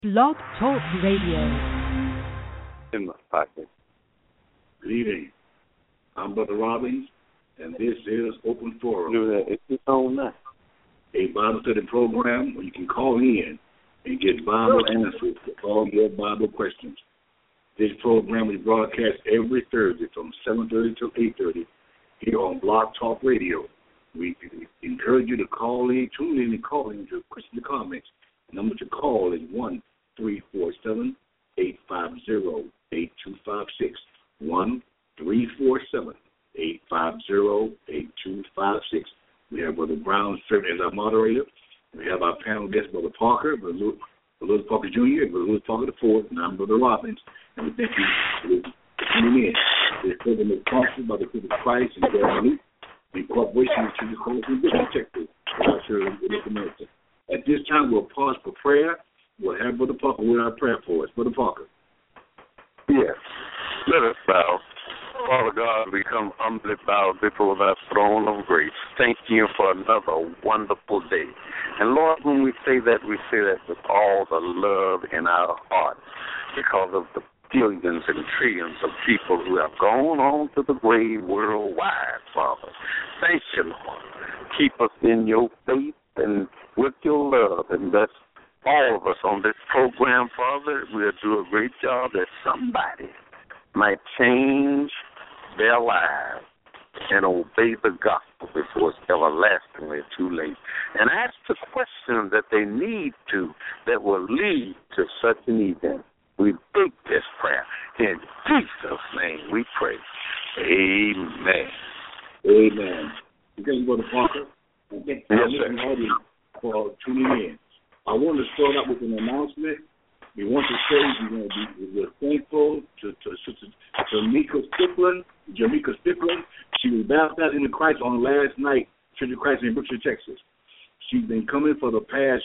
Blog Talk Radio. In my pocket. Good evening. I'm Brother Robbins, and this is Open Forum. It's just on now. A Bible study program where you can call in and get Bible answers to all your Bible questions. This program is broadcast every Thursday from 7:30 to 8:30 here on Blog Talk Radio. We encourage you to call in, tune in, and call in to questions and comments. The number to call is 1-347-850-8256. 1-347-850-8256. We have Brother Brown serving as our moderator. We have our panel guest, Brother Parker, Brother Lewis Parker Jr., and Brother Lewis Parker IV, and I'm Brother Robbins. And we thank you for tuning in. This program is sponsored by the Church of Christ and Jeremy Luke, in cooperation with Church of Christ and Bishop Texas, America. At this time, we'll pause for prayer. We'll have Brother Parker with our prayer for us. Brother Parker. Yes. Let us bow. Father God, we come humbly bow before thy throne of grace. Thank you for another wonderful day. And Lord, when we say that with all the love in our hearts because of the billions and trillions of people who have gone on to the grave worldwide, Father. Thank you, Lord. Keep us in your faith and with your love, and bless all of us on this program, Father. We'll do a great job that somebody might change their lives and obey the gospel before it's everlastingly too late, and ask the question that they need to, that will lead to such an event. We beg this prayer in Jesus' name. We pray. Amen. Amen. Thank you, Brother Parker. Yes, sir. For tuning in. I want to start out with an announcement. We want to say we're thankful to Sister Jamaica Stickland. She was baptized into Christ on last night, Church of Christ in Brookshire, Texas. She's been coming for the past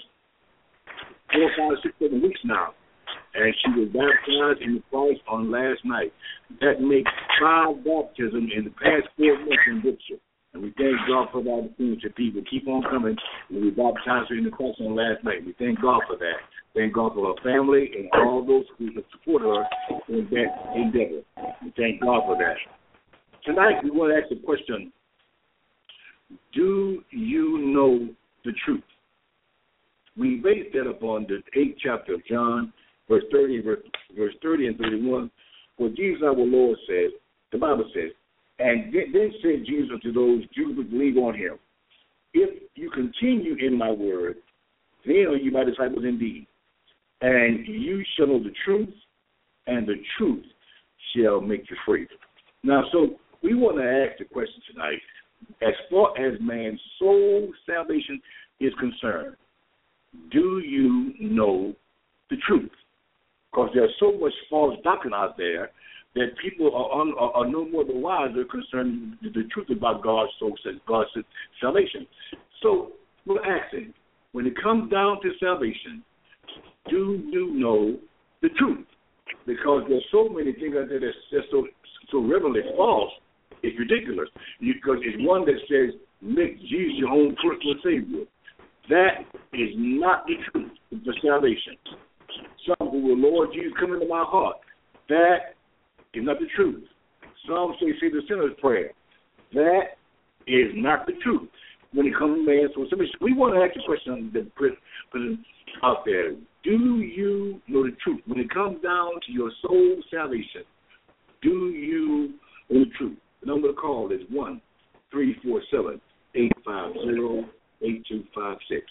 4, 5, 6, 7 weeks now, and she was baptized into Christ on last night. That makes 5 baptisms in the past 4 months in Brookshire. And we thank God for the opportunity. People keep on coming. And we baptized her in the Christ on last night. We thank God for that. Thank God for her family and all those who support her in that endeavor. We thank God for that. Tonight we want to ask the question, do you know the truth? We base that upon the 8th chapter of John, verse 30 and 31, where Jesus our Lord says, the Bible says, and then said Jesus to those Jews who believe on him, if you continue in my word, then are you my disciples indeed. And you shall know the truth, and the truth shall make you free. Now, so we want to ask the question tonight, as far as man's soul salvation is concerned, do you know the truth? Because there's so much false doctrine out there that people are no more the wiser concerning the truth about God's salvation. So we're asking, when it comes down to salvation, do you know the truth? Because there's so many things out there that's just so reverently false, it's ridiculous. Because it's one that says, make Jesus your own personal Savior. That is not the truth for salvation. Some who will, Lord Jesus, come into my heart. That is not the truth. Some say the sinner's prayer. That is not the truth. When it comes to man, so we want to ask the question that put out there. Do you know the truth? When it comes down to your soul salvation, do you know the truth? The number to call is 1-347-850-8256.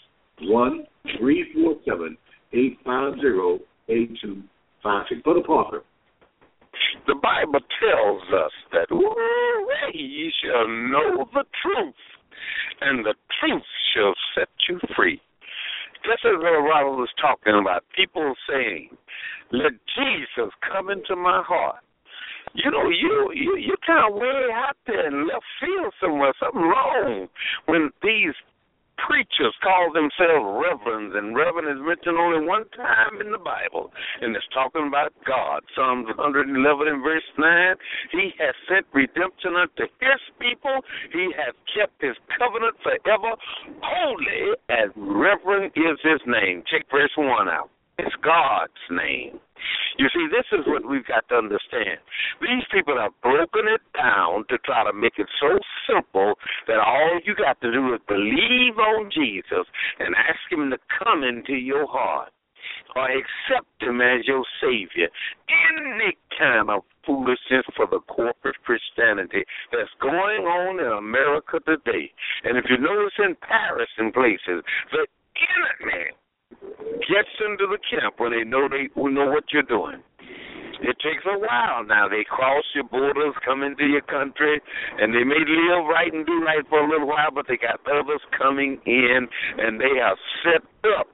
1-347-850-8256. Brother Parker. The Bible tells us that ye shall know the truth, and the truth shall set you free. Just as Robert was talking about, people saying, let Jesus come into my heart. You know, you kind of way out there in left field somewhere, something wrong when these preachers call themselves reverends, and reverend is mentioned only one time in the Bible, and it's talking about God. Psalms 111 and verse 9, he has sent redemption unto his people. He has kept his covenant forever. Holy and reverend is his name. Check verse 1 out. It's God's name. You see, this is what we've got to understand. These people have broken it down to try to make it so simple that all you got to do is believe on Jesus and ask him to come into your heart or accept him as your Savior. Any kind of foolishness for the corporate Christianity that's going on in America today. And if you notice in Paris and places, the enemy gets into the camp when they know what you're doing. It takes a while now. They cross your borders, come into your country, and they may live right and do right for a little while, but they got others coming in, and they have set up.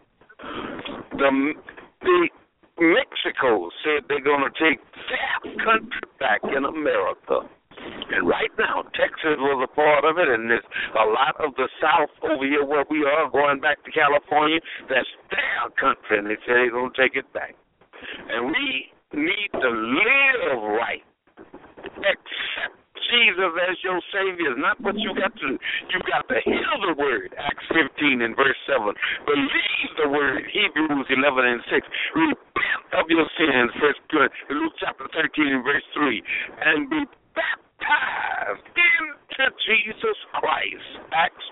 The Mexico said they're going to take their country back in America. And right now, Texas was a part of it, and there's a lot of the South over here where we are going back to California. That's their country, and they say they're going to take it back. And we need to live right. Accept Jesus as your Savior. Not what you got to do. You got to hear the word, Acts 15 and verse 7. Believe the word, Hebrews 11 and 6. Repent of your sins, Luke chapter 13 and verse 3. And be baptized into Jesus Christ, Acts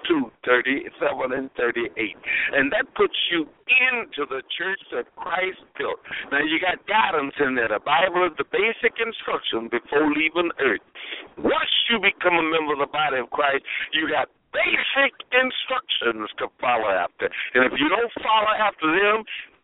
2:37 and 38. And that puts you into the church that Christ built. Now, you got guidance in there. The Bible is the basic instruction before leaving earth. Once you become a member of the body of Christ, you got basic instructions to follow after. And if you don't follow after them,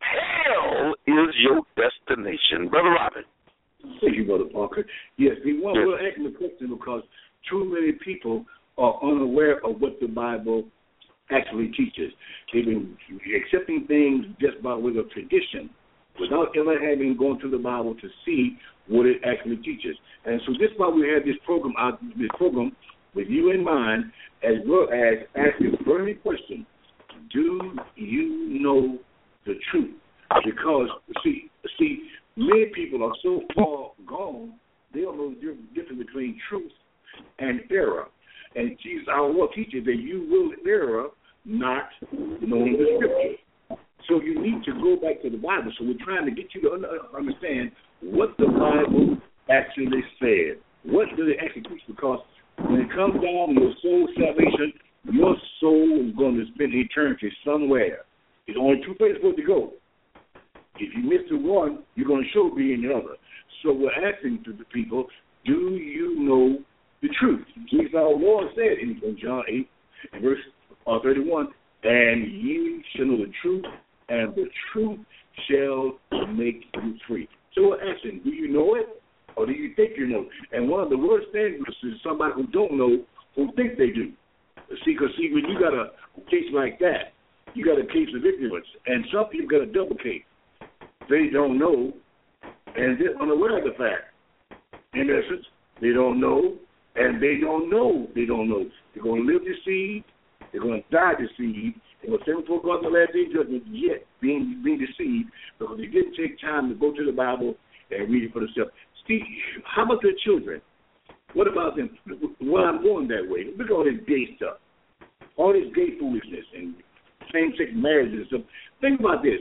hell is your destination. Brother Robin. Thank you, Brother Parker. Yes, we're asking the question because too many people are unaware of what the Bible actually teaches. They've been accepting things just by way of tradition without ever having gone to the Bible to see what it actually teaches. And so this is why we have this program with you in mind, as well as asking the burning question, do you know the truth? Because, see, many people are so far gone, they don't know the difference between truth and error. And Jesus, our Lord teaches that you will err not knowing the Scripture. So you need to go back to the Bible. So we're trying to get you to understand what the Bible actually said. What does it actually teach? Because when it comes down to your soul salvation, your soul is going to spend eternity somewhere. There's only two places for it to go. If you miss the one, you're going to sure be in the other. So we're asking to the people, do you know the truth? Jesus, our Lord said in John 8, and verse 31, and ye shall know the truth, and the truth shall make you free. So we're asking, do you know it, or do you think you know? And one of the worst things is somebody who don't know, who think they do. See, when you got a case like that, you got a case of ignorance, and some people got a double case. They don't know, and they're unaware of the fact. In essence, they don't know, and they don't know they don't know. They're going to live deceived. They're going to die deceived. They're going to stand before God in the last day judgment, yet being deceived because they didn't take time to go to the Bible and read it for themselves. Steve, how about their children? What about them? Why I'm going that way? Look at all this gay stuff, all this gay foolishness and same-sex marriage and stuff. Think about this.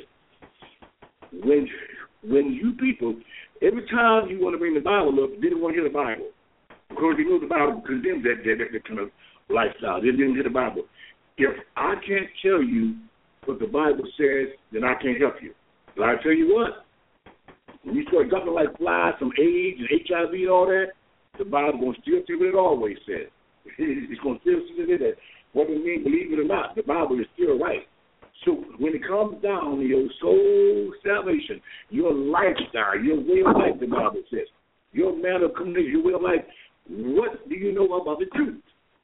When you people, every time you want to bring the Bible up, they don't want to hear the Bible. Because you know the Bible condemns that kind of lifestyle. They didn't hear the Bible. If I can't tell you what the Bible says, then I can't help you. But I tell you what, when you start dropping like flies from AIDS and HIV and all that, the Bible going to still say what it always says. It's going to still say that whether we believe it or not, the Bible is still right. So when it comes down to your soul salvation, your lifestyle, your way of life, the Bible says, your manner of communication, your way of life, what do you know about the truth?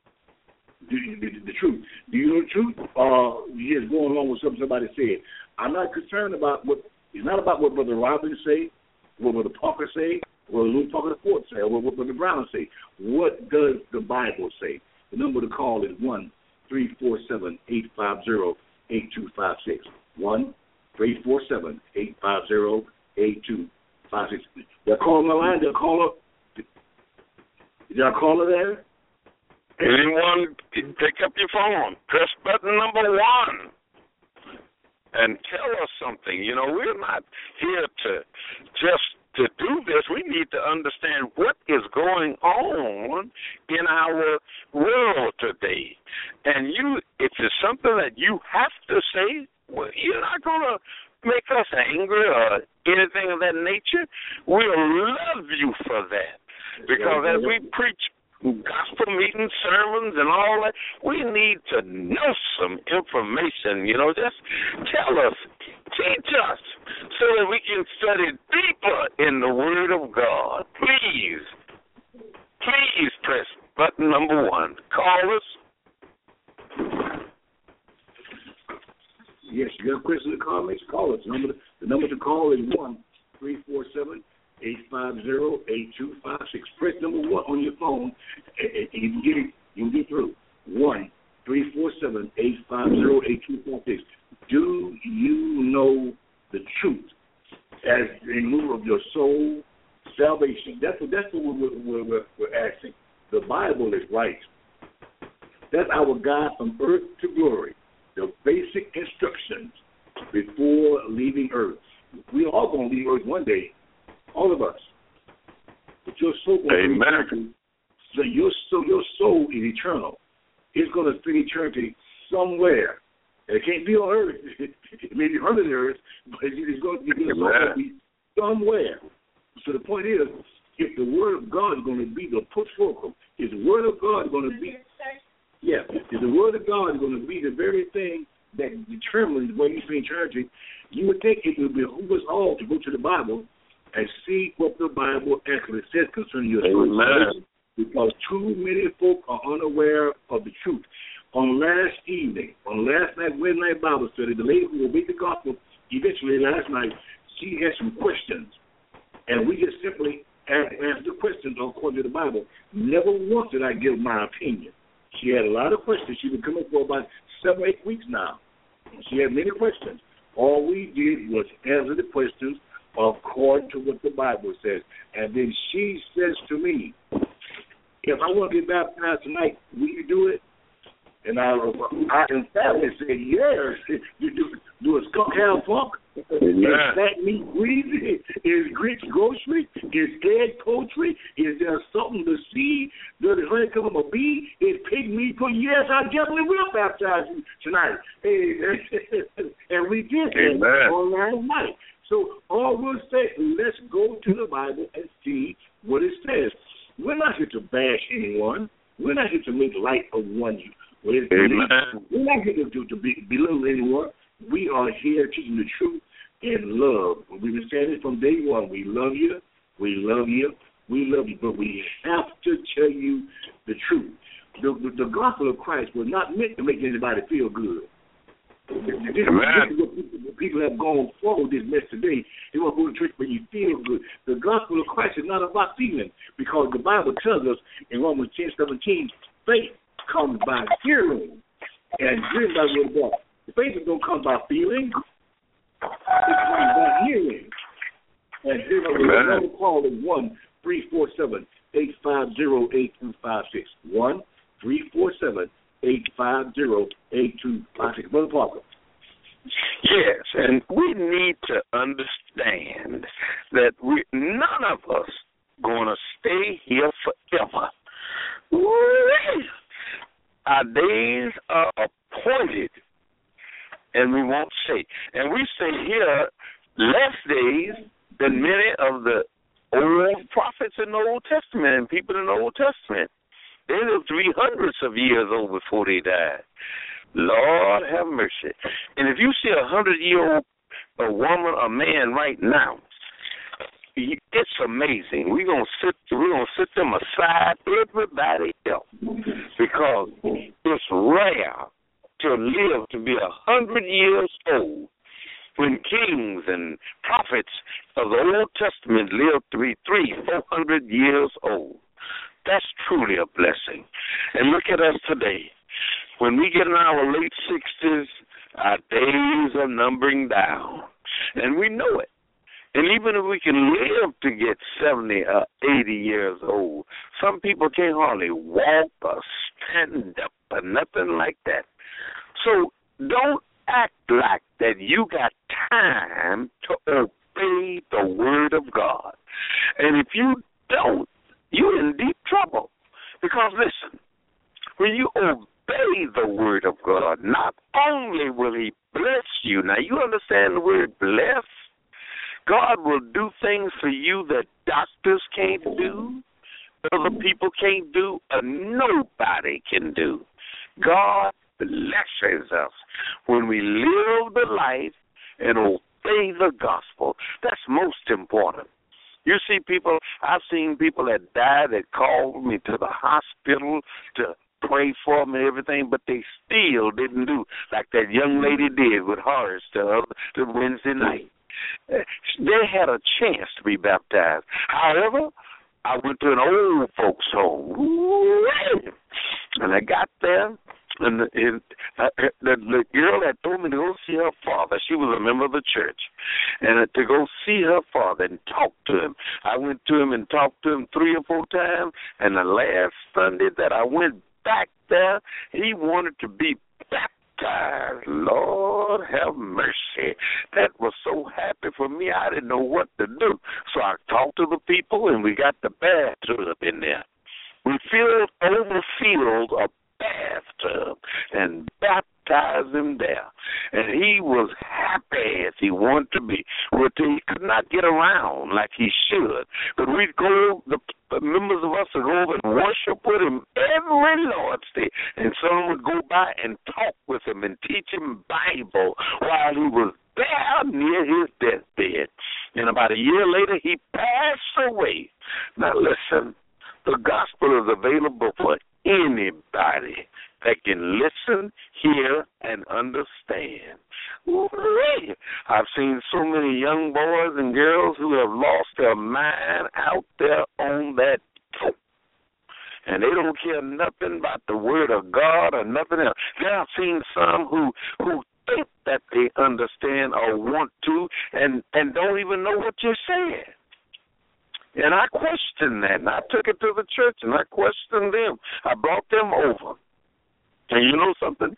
The truth. Do you know the truth? Or you just going along with something somebody said? I'm not concerned about it's not about what Brother Robin say, what Brother Parker say, what Luke Parker IV say, or what Brother Brown say. What does the Bible say? The number to call is 1-347-850-8256. 1-347-850-8256. They're calling the line. They'll call up. Is there a caller there? Anyone, pick up your phone. Press button number 1. and tell us something. You know, we're not here to just to do this. We need to understand what is going on in our world today. And if it's something that you have to say, well, you're not going to make us angry or anything of that nature. We'll love you for that. Because as we preach gospel meetings, sermons, and all that, we need to know some information. You know, just tell us, teach us, so that we can study deeper in the Word of God. Please press button number 1. Call us. Yes, you got questions or comments? Call us. The number to call is 1-347-850-8256. Press number 1 on your phone, and you can get through. 1-347-850-8256. Do you know the truth as a move of your soul salvation? That's what we're asking. The Bible is right. That's our guide from earth to glory. The basic instructions before leaving earth. We are all going to leave earth one day, all of us. But your soul going to eternity. So your soul is eternal. It's going to spend eternity somewhere. And it can't be on earth. It may be under the earth, but it's going to be somewhere. So the point is, if the Word of God is going to be the put fulcrum, if the Word of God is going to be if the Word of God is going to be the very thing that determines where you spend eternity, you would think it would behoove us all to go to the Bible and see what the Bible actually says concerning your soul. Because too many folk are unaware of the truth. On last night, Wednesday night Bible study, the lady who will read the gospel, eventually last night, she had some questions. And we just simply answered the questions according to the Bible. Never once did I give my opinion. She had a lot of questions. She's been coming for about 7 or 8 weeks now. She had many questions. All we did was answer the questions according to what the Bible says. And then she says to me, if I want to get baptized tonight, will you do it? And I emphatically said, yes. Do a skunk have funk? Is fat meat greasy? Is grits grocery? Is egg poultry? Is there something to see? Does the honey come from a bee? Is pig meat put? Yes, I definitely will baptize you tonight. And we did that on last night. So all we'll say, let's go to the Bible and see what it says. We're not here to bash anyone. We're not here to make light of one. We're not here to belittle anyone. We are here teaching the truth in love. We've been saying it from day one. We love you. We love you. We love you. But we have to tell you the truth. The gospel of Christ was not meant to make anybody feel good. This is what people have gone forward this mess today. They want to go to church when you feel good. The gospel of Christ is not about feeling, because the Bible tells us in Romans 10:17, faith comes by hearing, and hearing by the word of God. The faith don't come by feeling. It comes by hearing. And here's another call is 1-347-850-8256. 1-347-850-8256. Brother Parker. Yes, and we need to understand that none of us going to stay here forever. Our days are appointed, and we won't say. And we say here less days than many of the old prophets in the Old Testament and people in the Old Testament. They lived 300s of years old before they died. Lord have mercy. And if you see 100-year-old a woman or man right now, it's amazing. We're gonna sit them aside, everybody else, because it's rare to live to be 100 years old when kings and prophets of the Old Testament lived to be 300-400 years old. That's truly a blessing. And look at us today. When we get in our late 60s, our days are numbering down, and we know it. And even if we can live to get 70 or 80 years old, some people can't hardly walk or stand up or nothing like that. So don't act like that you got time to obey the word of God. And if you don't, you're in deep trouble. Because listen, when you obey the word of God, not only will he bless you, now you understand the word bless? God will do things for you that doctors can't do, other people can't do, or nobody can do. God blesses us when we live the life and obey the gospel. That's most important. You see people, I've seen people that died that called me to the hospital to pray for them and everything, but they still didn't do like that young lady did with Horace the Wednesday night. They had a chance to be baptized. However, I went to an old folks' home, and I got there, and the girl that told me to go see her father, she was a member of the church, and to go see her father and talk to him. I went to him and talked to him 3 or 4 times, and the last Sunday that I went back there, he wanted to be baptized. Lord have mercy. That was so happy for me, I didn't know what to do. So I talked to the people, and we got the bathtub in there. We overfilled a bathtub and baptized him there. And he was happy as he wanted to be. He could not get around like he should. But we'd go, the members of us would go over and worship with him every Lord's Day. And some would go by and talk with him and teach him Bible while he was there near his deathbed. And about a year later, he passed away. Now listen, the gospel is available for anybody that can listen, hear, and understand. Ooh-wee. I've seen so many young boys and girls who have lost their mind out there on that dope. And they don't care nothing about the word of God or nothing else. I've seen some who think that they understand or want to and don't even know what you're saying. And I questioned that, and I took it to the church, and I questioned them. I brought them over. And you know something?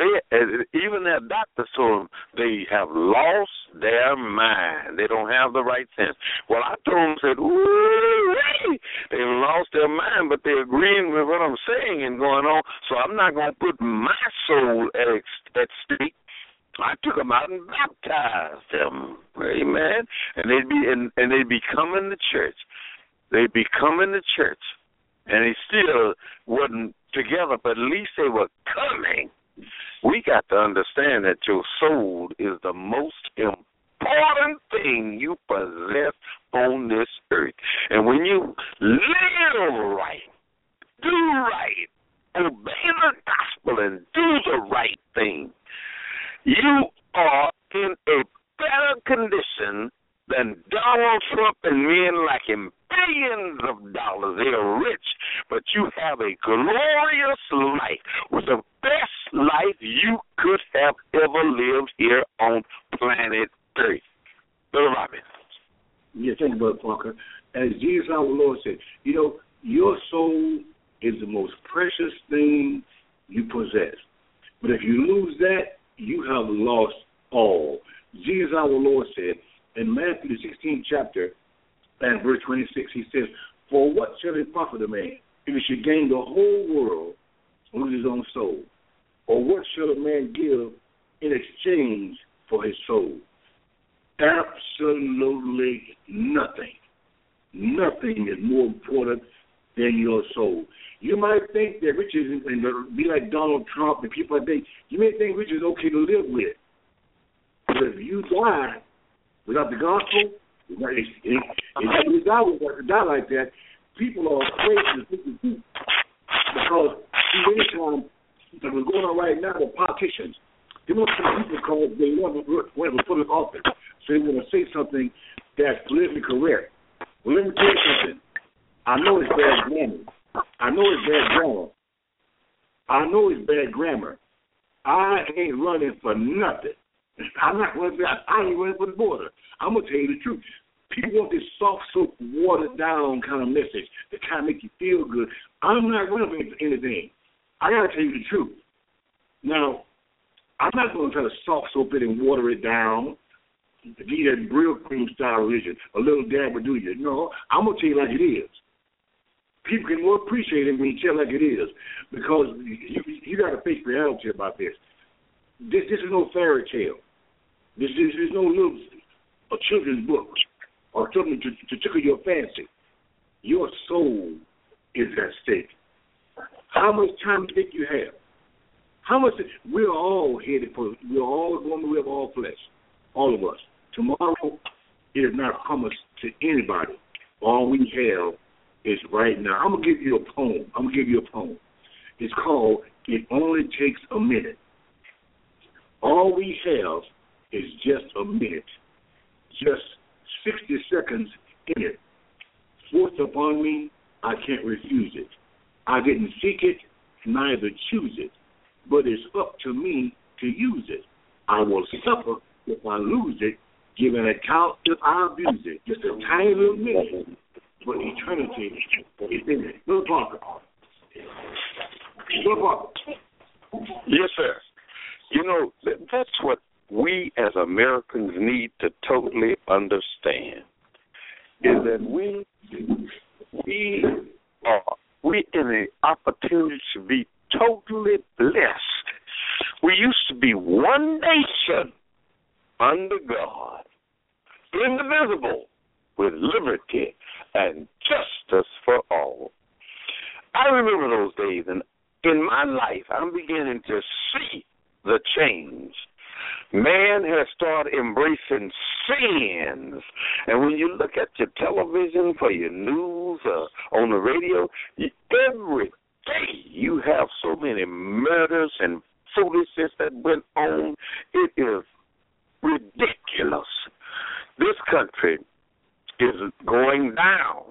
Even their doctors told them they have lost their mind. They don't have the right sense. Well, I told them, said, ooh, they've lost their mind, but they're agreeing with what I'm saying and going on, so I'm not going to put my soul at stake. I took them out and baptized them, amen. And they'd be coming to church. They'd be coming to church, and they still wasn't together, but at least they were coming. We got to understand that your soul is the most important thing you possess on this earth. And when you live right, do right, obey the gospel, and do the right thing, you are in a better condition than Donald Trump and men like him. Billions of dollars. They are rich, but you have a glorious life with the best life you could have ever lived here on planet Earth. Brother Robin. Yeah, thank you, Brother Parker. As Jesus our Lord said, you know, your soul is the most precious thing you possess. But if you lose that, you have lost all. Jesus our Lord said in Matthew the 16th chapter and verse 26, he says, for what shall it profit a man if he should gain the whole world and lose his own soul? Or what shall a man give in exchange for his soul? Absolutely nothing. Nothing is more important than your soul. You might think that riches, and be like Donald Trump and people like that, you may think riches is okay to live with. But if you die without the gospel, if you die like that, people are afraid to think because anytime what's going on right now with politicians, they want some people because they want to put in office, so they want to say something that's politically correct. Well, let me tell you something. I know it's bad grammar. I know it's bad grammar. I ain't running for nothing. I'm not running for, I ain't running for the border. I'm going to tell you the truth. People want this soft soap, watered down kind of message that kind of make you feel good. I'm not running for anything. I got to tell you the truth. Now, I'm not going to try to soft soap it and water it down. Give that real cream style religion. A little dab would do you. No, I'm going to tell you like it is. People can more appreciate it when you tell like it is, because you got to face reality about this. This is no fairy tale. This is no little a children's book or something to tickle your fancy. Your soul is at stake. How much time do you think you have? How much? We're all headed for. We're all going to live all flesh, all of us. Tomorrow, it is not promised to anybody. All we have is right now. I'm gonna give you a poem. It's called "It Only Takes a Minute." All we have is just a minute, just 60 seconds in it. Forced upon me, I can't refuse it. I didn't seek it, neither choose it, but it's up to me to use it. I will suffer if I lose it, give an account if I abuse it. Just a tiny little minute, but eternity is in it. Little Parker. Yes, sir. You know, that's what we as Americans need to totally understand, is that we in the opportunity to be totally blessed. We used to be one nation under God, indivisible, with liberty and justice for all. I remember those days, and in my life, I'm beginning to see the change. Man has started embracing sins. And when you look at your television, for your news, on the radio, every day you have so many murders and foolishness that went on. It is ridiculous. This country is going down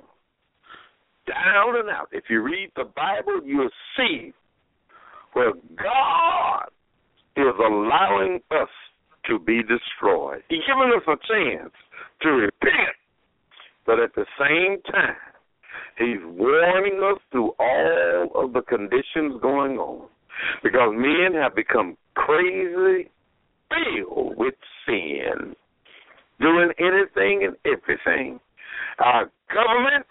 and out. If you read the Bible, you'll see where God is allowing us to be destroyed. He's giving us a chance to repent, but at the same time, he's warning us through all of the conditions going on, because men have become crazy, filled with sin, doing anything and everything. Our government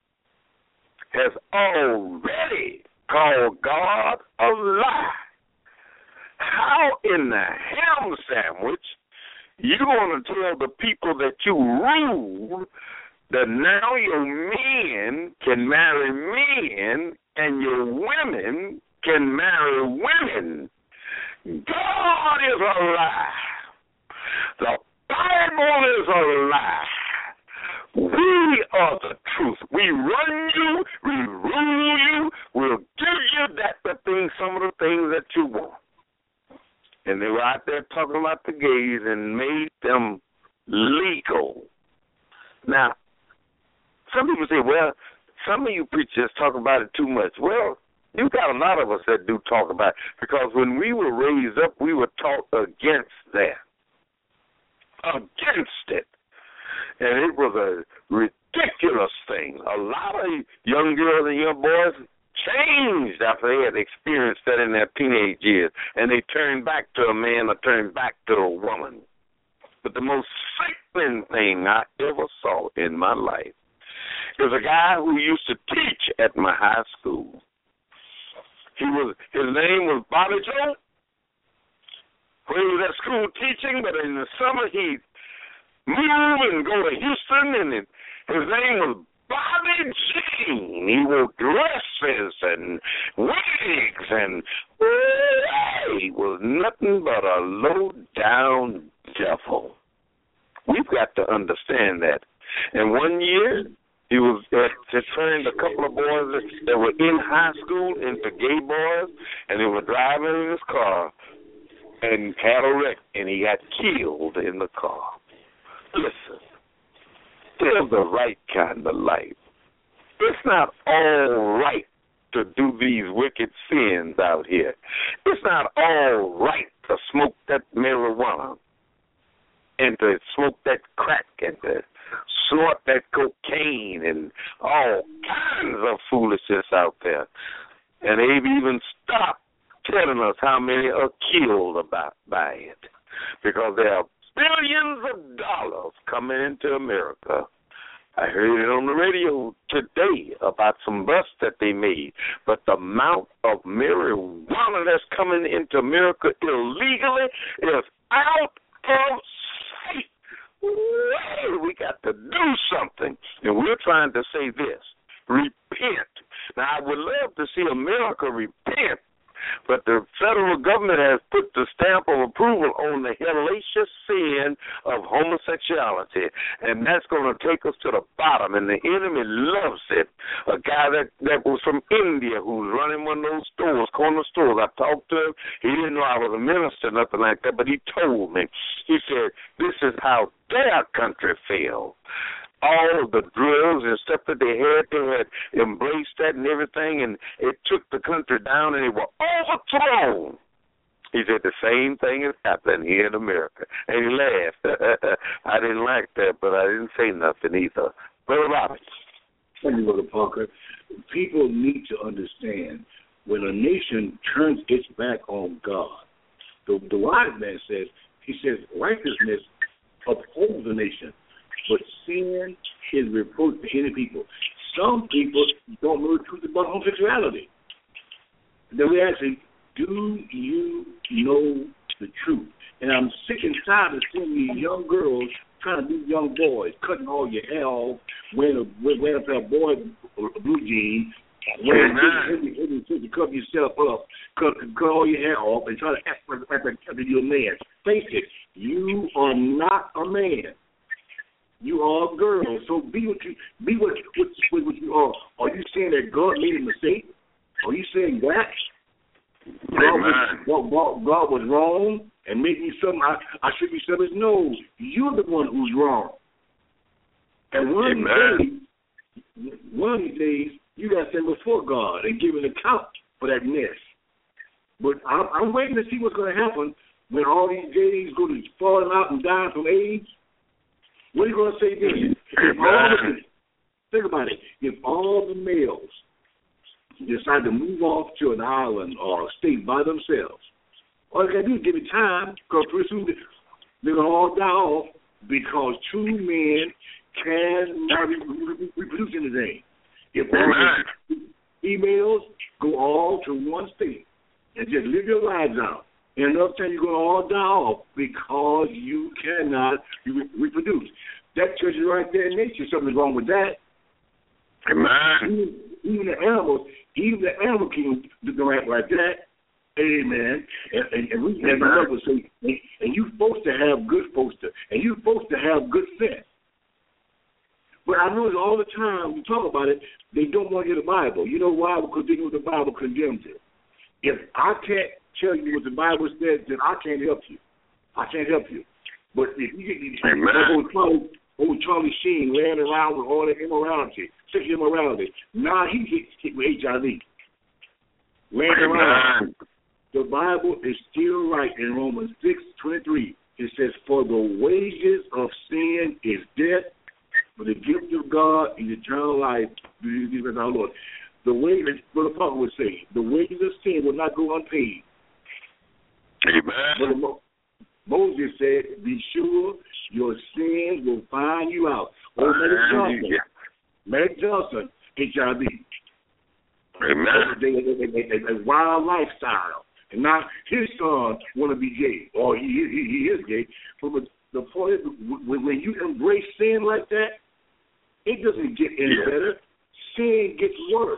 has already called God a lie. How in the ham sandwich you going to tell the people that you rule that now your men can marry men and your women can marry women? God is a lie. The Bible is a lie. We are the truth. We run you, we rule you, we'll give you some of the things that you want. And they were out there talking about the gays and made them legal. Now, some people say, well, some of you preachers talk about it too much. Well, you got a lot of us that do talk about it, because when we were raised up, we were taught against that, against it. And it was a ridiculous thing. A lot of young girls and young boys changed after they had experienced that in their teenage years, and they turned back to a man or turned back to a woman. But the most sickening thing I ever saw in my life is a guy who used to teach at my high school. His name was Bobby Joe. He was at school teaching, but in the summer he'd move and go to Houston, and his name was Bobby Jean. He wore dresses and wigs, and he was nothing but a low-down devil. We've got to understand that. And one year, he turned a couple of boys that were in high school into gay boys, and they were driving in his car and had a wreck, and he got killed in the car. Listen, live the right kind of life. It's not all right to do these wicked sins out here. It's not all right to smoke that marijuana and to smoke that crack and to snort that cocaine and all kinds of foolishness out there. And they've even stopped telling us how many are killed by it, because there are billions of dollars coming into America. I heard it on the radio today about some busts that they made, but the amount of marijuana that's coming into America illegally is out of sight. Well, we got to do something, and we're trying to say this: repent. Now, I would love to see America repent, but the federal government has put the stamp of approval on the hellacious sin of homosexuality, and that's going to take us to the bottom, and the enemy loves it. A guy that was from India who's running one of those stores, corner stores, I talked to him. He didn't know I was a minister, nothing like that, but he told me. He said, this is how their country failed. All of the drugs and stuff that they had embraced that and everything, and it took the country down, and they were overthrown. He said the same thing is happening here in America. And he laughed. I didn't like that, but I didn't say nothing either. Brother Robert. Thank you, Brother Parker. People need to understand when a nation turns its back on God, the wise man says, he says, righteousness upholds the nation, but sin is reproach to any people. Some people don't know the truth about homosexuality. Then we ask them, do you know the truth? And I'm sick and tired of seeing these young girls trying to be young boys, cutting all your hair off, wearing a pair of boy blue jeans, wearing to cover yourself up, cut all your hair off, and try to act like you're a man. Face it, you are not a man. You are a girl, so be what you are. Are you saying that God made a mistake? Are you saying that God was wrong and made me something I should be something? No, you're the one who's wrong. And one of these days, you got to stand before God and give an account for that mess. But I'm waiting to see what's going to happen when all these gays go to falling out and dying from AIDS. What are you going to say then? Think about it. If all the males decide to move off to an island or a state by themselves, all they got to do is give it time, because pretty soon they're going to all die off, because two men cannot reproduce anything. If all the females go all to one state and just live your lives out, and another time you're going to all die off because you cannot reproduce. That tells you right there in nature something's wrong with that. Amen. Even the animal can do act like that. Amen. And we have another say, and you're supposed to have good sense. But I notice all the time we talk about it, they don't want to hear the Bible. You know why? Because they know the Bible condemns it. If I can't tell you what the Bible says, then I can't help you. But if you get old Charlie Sheen ran around with all that immorality, sexual immorality, now he gets hit with HIV. Ran around. The Bible is still right in Romans 6:23. It says, for the wages of sin is death, but the gift of God is eternal life through Jesus our Lord. The wages, Brother Parker would say, the wages of sin will not go unpaid. Amen. But Moses said, be sure your sins will find you out. Oh, Medic Johnson, HIV. Amen. A wild lifestyle. And now his son want to be gay, or he is gay. But the point is, when you embrace sin like that, it doesn't get any better. Sin gets worse.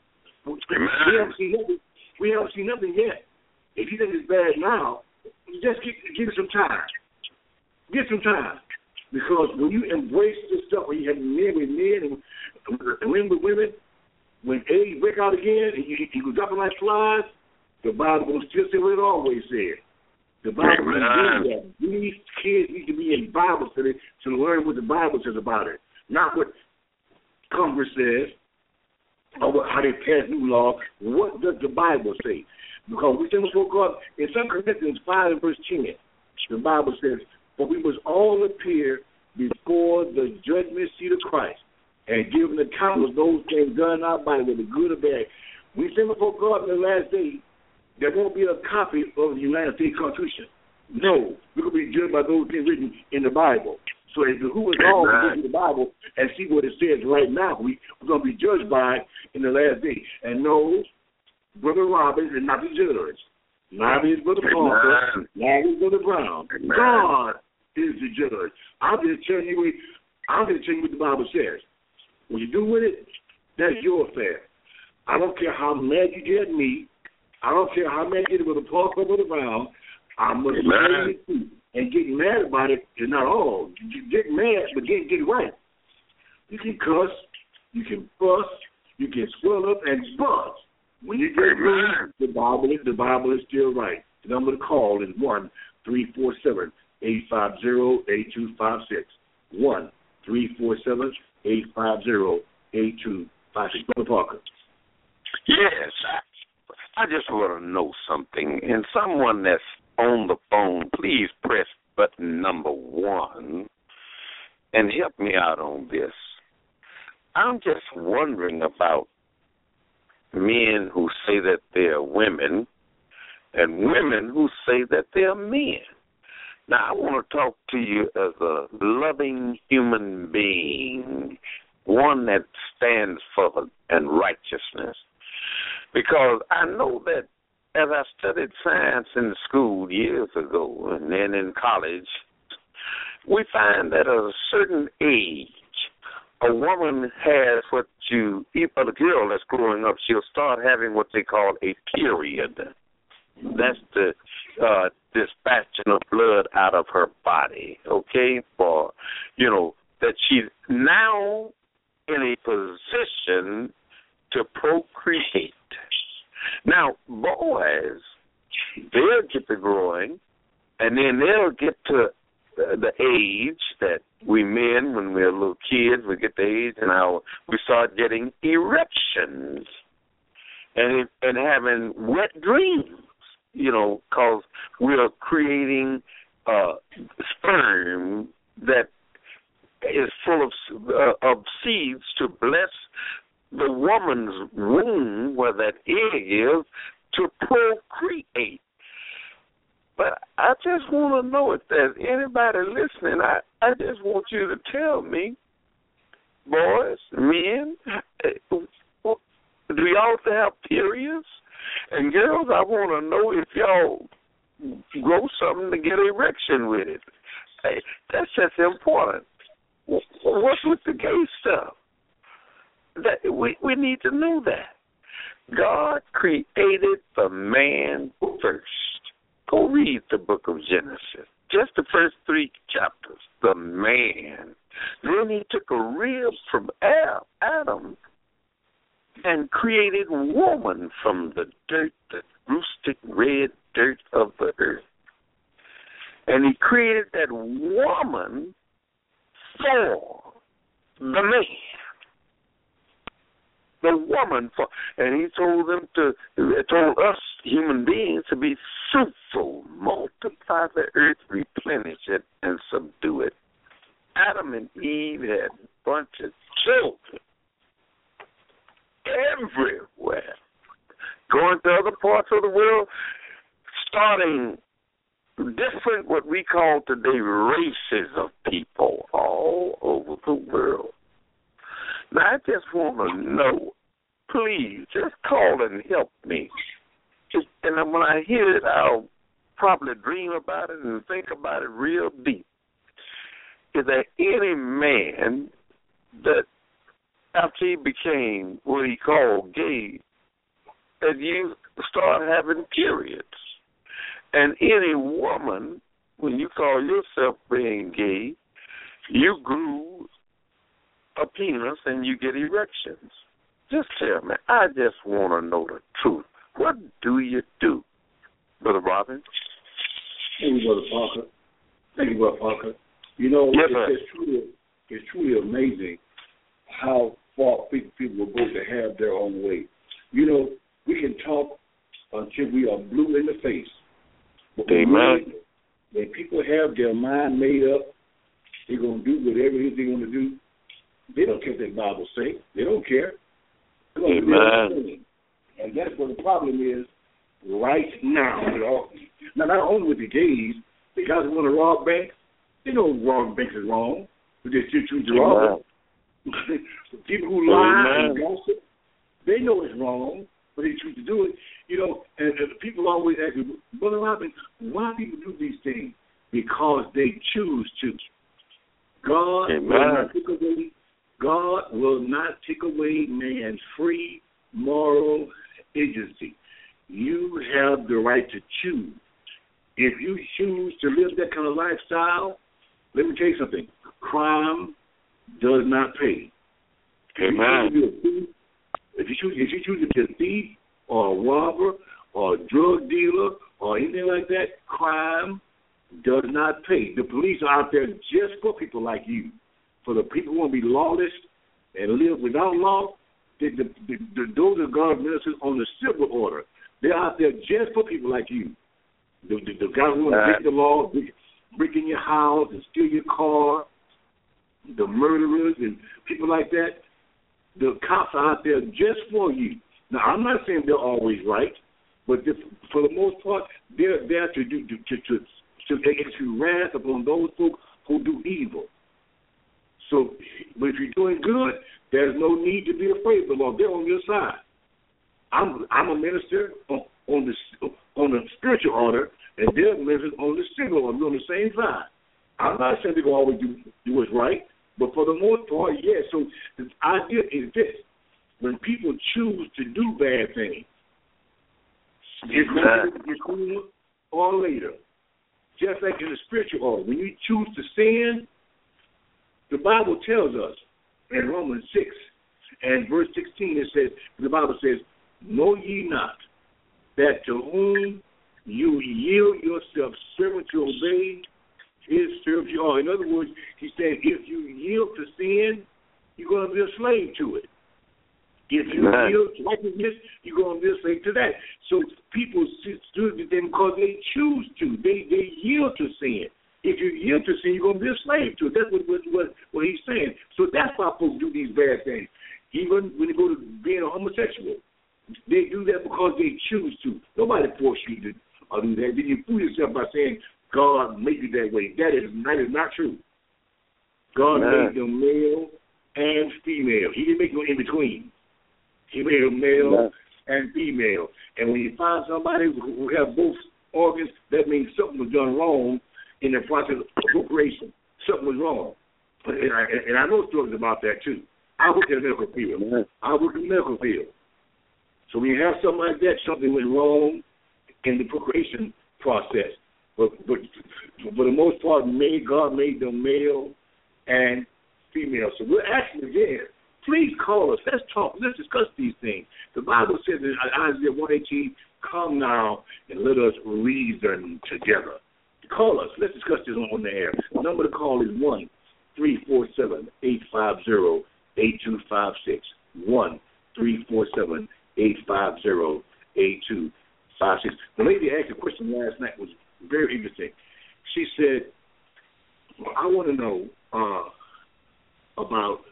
We haven't seen nothing yet. If you think it's bad now, just give it some time. Get some time. Because when you embrace this stuff, when you have men with men and women with women, when AIDS break out again and you go dropping like flies, the Bible will still say what it always said. The Bible says that these kids need to be in Bible study to learn what the Bible says about it, not what Congress says or how they pass new law. What does the Bible say? Because we stand before God in 2 Corinthians 5 and verse 10. The Bible says, for we must all appear before the judgment seat of Christ and give an account of those things done in our body, whether good or bad. We stand before God in the last day, there won't be a copy of the United States Constitution. No, we're going to be judged by those things written in the Bible. So if the who is all to go to the Bible and see what it says right now, we're going to be judged by it in the last day. And no, Brother Robbins is not the judge. Neither is Brother Parker. Neither is Brother Brown. Amen. God is the judge. I'm just telling you what the Bible says. When you do with it, that's your affair. I don't care how mad you get at me. I don't care how mad you get with the Parker or Brother Brown. I must mad at you. And getting mad about it is not all. You get mad, but get it right. You can cuss, you can fuss, you can swell up and buzz. When you get mad, the Bible is still right. The number to call is 1-347-850-8256. 1-347-850-8256. Brother Parker. Yes, I just want to know something. And someone that's on the phone, please press button number 1 and help me out on this. I'm just wondering about men who say that they're women and women who say that they're men. Now, I want to talk to you as a loving human being, one that stands for and righteousness. Because I know that as I studied science in school years ago and then in college, we find that at a certain age, a woman has what a girl that's growing up, she'll start having what they call a period. That's the dispatching of blood out of her body, okay? For, that she's now in a position to procreate. Now, boys, they'll get to growing, and then they'll get to the age that we men, when we're little kids, we get the age and we start getting erections and having wet dreams, because we're creating sperm that is full of seeds to bless the woman's womb, where that egg is, to procreate. But I just want to know if there's anybody listening. I just want you to tell me, boys, men, do y'all have periods? And girls, I want to know if y'all grow something to get an erection with it. Hey, that's just important. What's with the gay stuff? We need to know that. God created the man first. Go read the book of Genesis. Just the first 3 chapters. The man. Then he took a rib from Adam and created woman from the dirt, the rustic red dirt of the earth. And he created that woman for the man. The woman for, and he told us human beings to be fruitful, multiply the earth, replenish it, and subdue it. Adam and Eve had a bunch of children everywhere, going to other parts of the world, starting different, what we call today, races of people all over the world. Now, I just want to know, please, just call and help me. And when I hear it, I'll probably dream about it and think about it real deep. Is there any man that, after he became what he called gay, that you start having periods? And any woman, when you call yourself being gay, you grew a penis and you get erections. Just tell me. I just want to know the truth. What do you do, Brother Robin? Thank you, Brother Parker. Thank you, Brother Parker. It's truly amazing how far people will go to have their own way. We can talk until we are blue in the face. But Amen. When people have their mind made up, they're going to do whatever it is they want to do. They don't care what the Bible say. They don't care. Amen. And that's what the problem is. right now. Now, not only with the gays, the guys who want to rob banks, they know robbing banks is wrong, but they still choose to rob them. People who lie and gossip, they know it's wrong, but they choose to do it. You know, and people always ask me, Brother Robin, why people do these things? Because they choose to. God will not take away man's free moral agency. You have the right to choose. If you choose to live that kind of lifestyle, let me tell you something. Crime does not pay. Amen. If you choose to be a thief or a robber or a drug dealer or anything like that, crime does not pay. The police are out there just for people like you. For the people who want to be lawless and live without law, those are God ministers on the civil order. They're out there just for people like you. The guys who want to break the law, break in your house and steal your car, the murderers and people like that, the cops are out there just for you. Now, I'm not saying they're always right, but for the most part, they're there to execute wrath upon those folks who do evil. So, but if you're doing good, there's no need to be afraid of the law. They're on your side. I'm a minister on the spiritual order, and they're ministers on the civil order. We're on the same side. I'm not saying they're going to always do what's right, but for the most part, yes. So the idea is this: when people choose to do bad things, it's going to be sooner or later. Just like in the spiritual order, when you choose to sin, the Bible tells us in Romans 6 and verse 16, the Bible says, "Know ye not that to whom you yield yourself servant to obey, his servant you are." In other words, he said, if you yield to sin, you're going to be a slave to it. If you yield to righteousness, you're going to be a slave to that. So people do it because they choose to. They yield to sin. If you yield to sin, you're going to be a slave to it. That's what he's saying. So that's why folks do these bad things. Even when they go to being a homosexual, they do that because they choose to. Nobody forced you to do that. Then you fool yourself by saying, God made you that way. That is not true. God made them male and female. He didn't make no in between. He made them male and female. And when you find somebody who have both organs, that means something was done wrong in the process of procreation. Something was wrong. And I know stories about that too. I work in the medical field. So when you have something like that, something went wrong in the procreation process. But for the most part, God made them male and female. So we're asking again, please call us. Let's talk. Let's discuss these things. The Bible says in Isaiah 1:18, come now and let us reason together. Call us. Let's discuss this on the air. The number to call is 1-347-850-8256. 1-347-850-8256. The lady asked a question last night, was very interesting. She said, I want to know about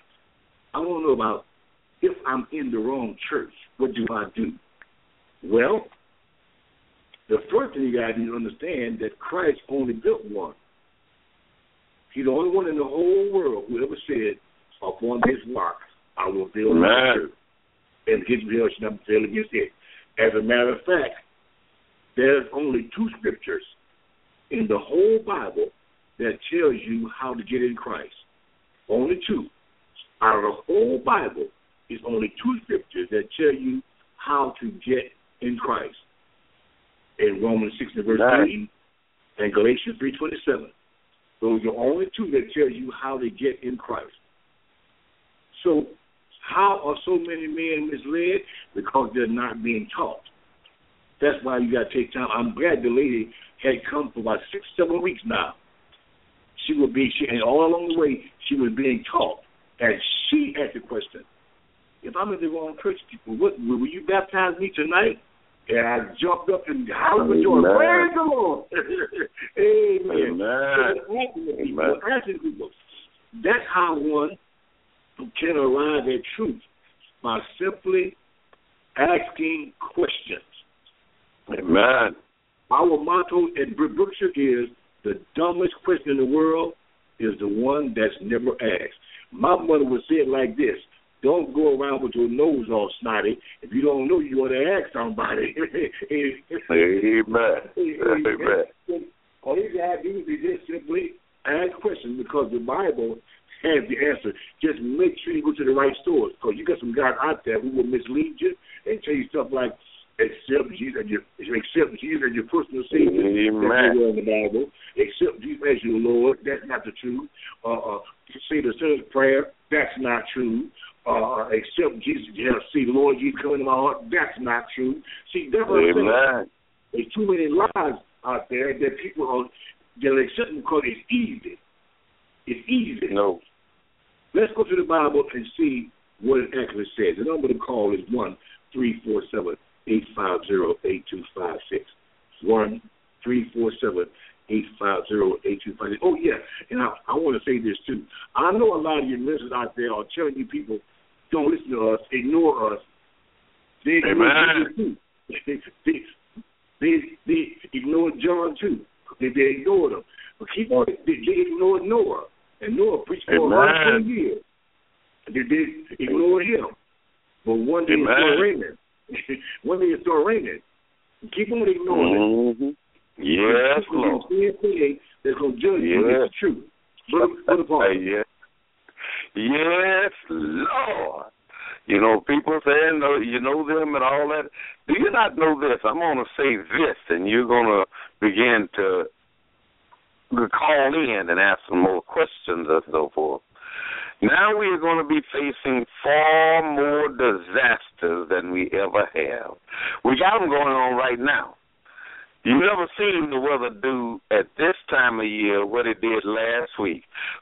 if I'm in the wrong church, what do I do? Well, the first thing you got to understand that Christ only built one. He's the only one in the whole world who ever said, upon this rock I will build my church, and his will shall not fail against it. As a matter of fact, there's only 2 scriptures in the whole Bible that tells you how to get in Christ. Only 2. Out of the whole Bible is only 2 scriptures that tell you how to get in Christ. In Romans 6 and verse 3 and Galatians 3:27. Those are the only 2 that tell you how to get in Christ. So how are so many men misled? Because they're not being taught. That's why you got to take time. I'm glad the lady had come for about 6-7 weeks now. And all along the way, she was being taught. And she asked the question, if I'm in the wrong church, will you baptize me tonight? And I jumped up and howled with joy. Praise the Lord. Amen. Asking people. That's how one can arrive at truth, by simply asking questions. Amen. Our motto at Brookshire is the dumbest question in the world is the one that's never asked. My mother would say it like this: don't go around with your nose all snotty. If you don't know, you want to ask somebody. Amen. Amen. All you have to do is just simply ask questions, because the Bible has the answer. Just make sure you go to the right stores, because you got some guys out there who will mislead you and tell you stuff like accept Jesus as your personal Savior. Amen. That's in the Bible. Accept Jesus as your Lord. That's not the truth. Say the sinner's prayer. That's not true. Accept Jesus. See the Lord Jesus coming to my heart. That's not true. See, that's what I'm saying. There's too many lies out there that people are they'll accept them because it's easy. It's easy. No. Let's go to the Bible and see what it actually says. The number to call is 1-347-850-8256. 1-347-850-8256. Oh, yeah, and I want to say this, too. I know a lot of you listeners out there are telling you people, don't listen to us, ignore us. They ignore too. They ignored John, too. They ignored him. But keep on, they ignored Noah. And Noah preached for 120 years. They ignored him. But one day it started raining. One day it started raining. Keep on ignoring it. Yes, Lord. They're going to judge you. It's the truth. Yes, Lord. You know, people saying, you know them and all that. Do you not know this? I'm going to say this, and you're going to begin to call in and ask some more questions and so forth. Now we are going to be facing far more disasters than we ever have. We got them going on right now. You've never seen the weather do at this time of year what it did last week.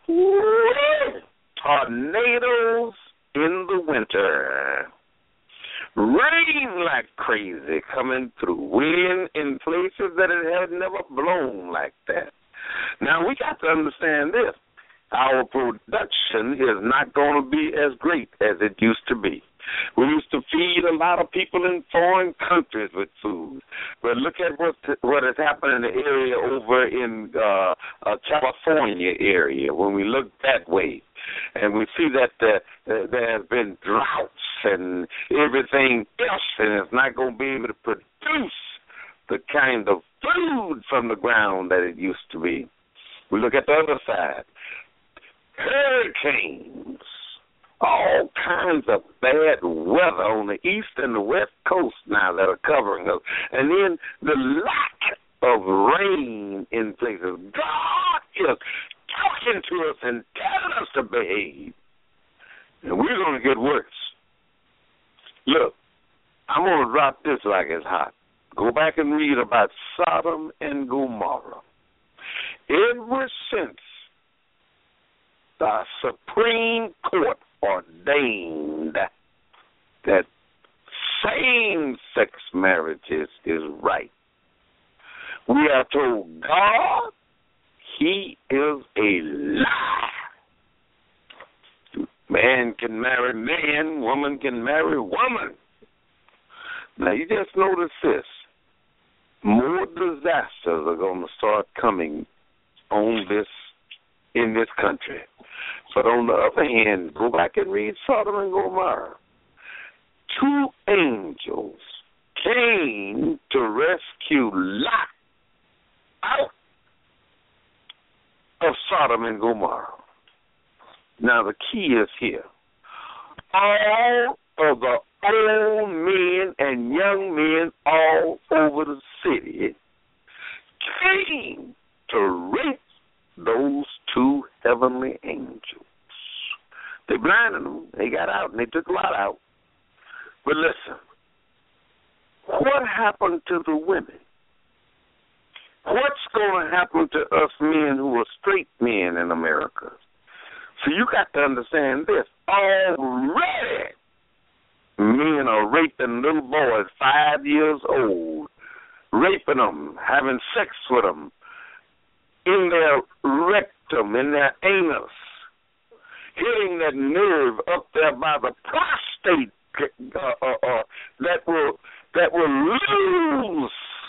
Tornadoes in the winter. Rain like crazy coming through. Wind in places that it had never blown like that. Now, we got to understand this. Our production is not going to be as great as it used to be. We used to feed a lot of people in foreign countries with food. But look at what has happened in the area over in California area when we look that way. And we see that there have been droughts and everything else, and it's not going to be able to produce the kind of food from the ground that it used to be. We look at the other side. Hurricanes, all kinds of bad weather on the east and the west coast now that are covering us. And then the lack of rain in places. God is talking to us and telling us to behave. And we're going to get worse. Look, I'm going to drop this like it's hot. Go back and read about Sodom and Gomorrah. Ever since the Supreme Court ordained that same-sex marriages is right, we are told God, He is a lie. Man can marry man, woman can marry woman. Now, you just notice this. More disasters are going to start coming in this country. But on the other hand, go back and read Sodom and Gomorrah. 2 angels came to rescue Lot out of Sodom and Gomorrah. Now, the key is here. All of the old men and young men all over the city came to rape those 2 heavenly angels. They blinded them. They got out and they took Lot out. But listen, what happened to the women? What's going to happen to us men who are straight men in America? So you got to understand this. Already, men are raping little boys 5 years old, raping them, having sex with them, in their rectum, in their anus, hitting that nerve up there by the prostate that will lose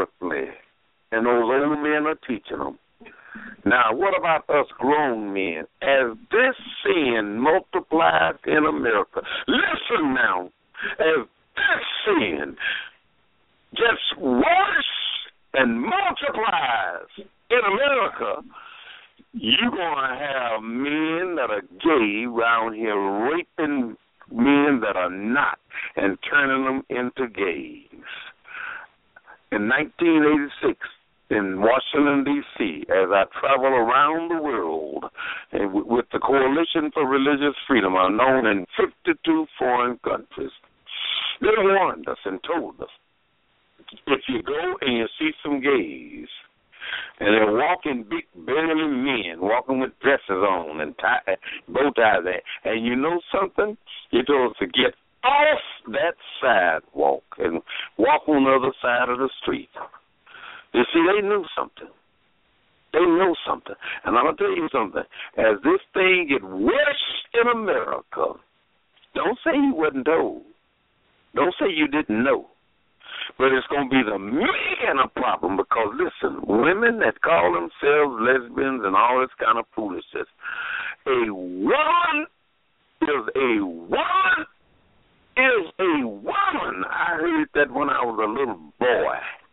swiftly, and those old men are teaching them. Now, what about us grown men? As this sin multiplies in America, listen now, as this sin gets worse and multiplies in America, you're going to have men that are gay around here raping men that are not and turning them into gays. In 1986, in Washington, D.C., as I travel around the world and with the Coalition for Religious Freedom, I'm known in 52 foreign countries, they warned us and told us, if you go and you see some gays, and they're walking big, burly men, walking with dresses on and bow ties, and you know something? You told us to get off that sidewalk and walk on the other side of the street. You see, they knew something. They know something. And I'm going to tell you something. As this thing gets worse in America, don't say you wasn't told. Don't say you didn't know. But it's going to be the man a problem because, listen, women that call themselves lesbians and all this kind of foolishness, a woman is a woman is a woman. I heard that when I was a little boy.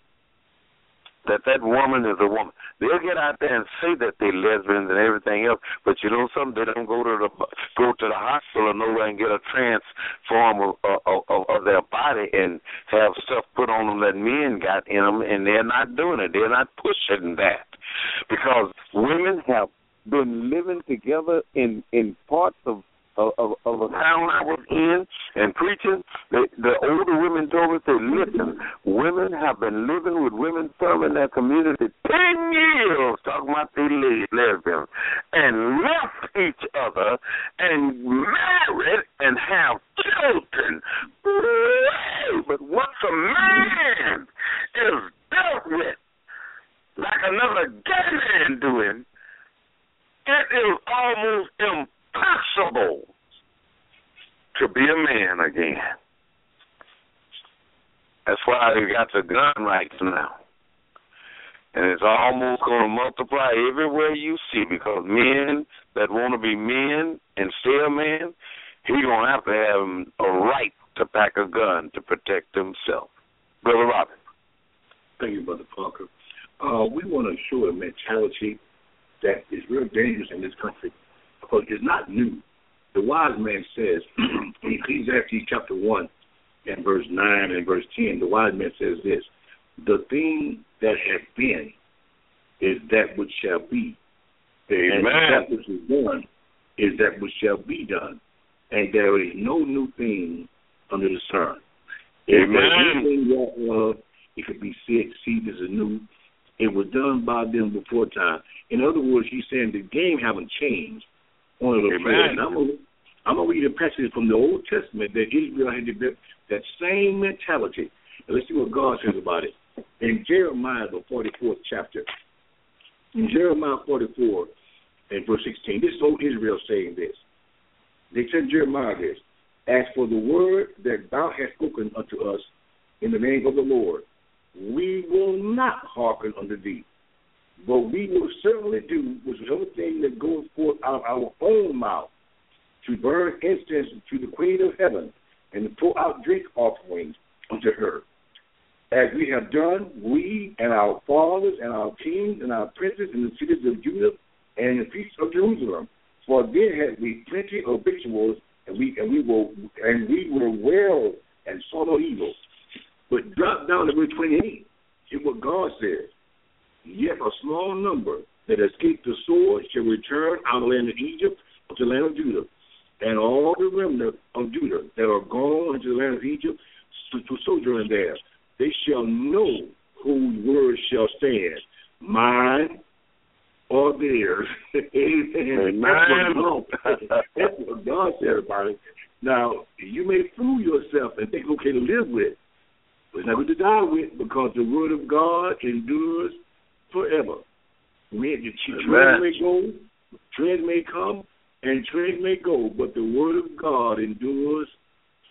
That woman is a woman. They'll get out there and say that they're lesbians and everything else, but you know something? They don't go to the hospital or nowhere and get a transform of their body and have stuff put on them that men got in them, and they're not doing it. They're not pushing that because women have been living together in parts of a town I was in and preaching. The older women told me, they listen, women have been living with women serving their community 10 years, talking about they lesbians, and left each other and married and have children. But once a man is dealt with like another gay man doing, it is almost impossible to be a man again. That's why they got the gun rights now. And it's almost going to multiply everywhere you see because men that want to be men and stay a man, he's going to have a right to pack a gun to protect himself. Brother Robert. Thank you, Brother Parker. We want to show a mentality that is real dangerous in this country because it's not new. The wise man says in Ecclesiastes chapter 1 and verse 9 and verse 10, the wise man says this, the thing that has been is that which shall be. Amen. And that which is done is that which shall be done. And there is no new thing under the sun. If there's anything that it could be said, see, this is new. It was done by them before time. In other words, he's saying the game haven't changed. On the and I'm going to read a passage from the Old Testament that Israel had that same mentality. And let's see what God says about it. In Jeremiah, the 44th chapter, in Jeremiah 44 and verse 16, this is old Israel saying this. They said Jeremiah this, as for the word that thou hast spoken unto us in the name of the Lord, we will not hearken unto thee. But we will certainly do whatsoever thing that goes forth out of our own mouth, to burn incense to the Queen of Heaven, and to pour out drink offerings unto her. As we have done, we and our fathers and our kings and our princes in the cities of Judah and in the feasts of Jerusalem. For then had we plenty of victuals, and we were well and saw no evil. But drop down to verse 28. See what God says. Yet a small number that escaped the sword shall return out of the land of Egypt to the land of Judah. And all the remnant of Judah that are gone into the land of Egypt to sojourn there, they shall know whose word shall stand, mine or theirs. Amen. That's what God said about it. Now, you may fool yourself and think okay to live with, but it's not good to die with because the word of God endures forever. Trends may go, trends may come, and trends may go, but the word of God endures